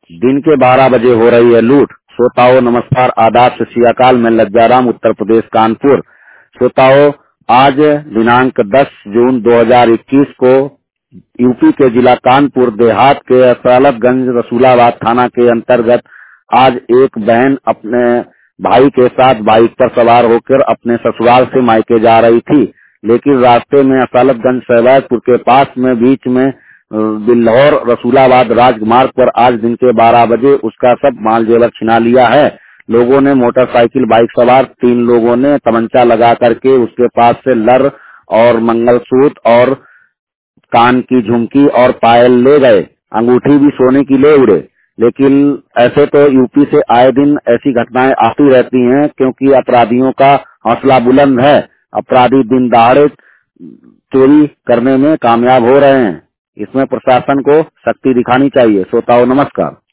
दिन के 12 बजे हो रही है लूट। श्रोताओं नमस्कार, आदाब, सत श्री अकाल। मैं लज्जाराम, उत्तर प्रदेश कानपुर। श्रोताओं, आज दिनांक 10 जून 2021 को यूपी के जिला कानपुर देहात के असलातगंज रसूलाबाद थाना के अंतर्गत आज एक बहन अपने भाई के साथ बाइक पर सवार होकर अपने ससुराल से मायके जा रही थी, लेकिन रास्ते में असलातगंज शहबाजपुर के पास में बीच में बिल्हौर रसूलाबाद राजमार्ग पर आज दिन के 12 बजे उसका सब माल जेवर छिना लिया है। लोगों ने मोटरसाइकिल बाइक सवार 3 लोगों ने तमंचा लगा करके उसके पास से लर और मंगलसूत्र और कान की झुमकी और पायल ले गए। अंगूठी भी सोने की ले उड़े। लेकिन ऐसे तो यूपी से आए दिन ऐसी घटनाएं आती रहती हैं, क्योंकि अपराधियों का हौसला बुलंद है। अपराधी दिन दहाड़े चोरी करने में कामयाब हो रहे हैं। इसमें प्रशासन को सख्ती दिखानी चाहिए। श्रोताओं नमस्कार।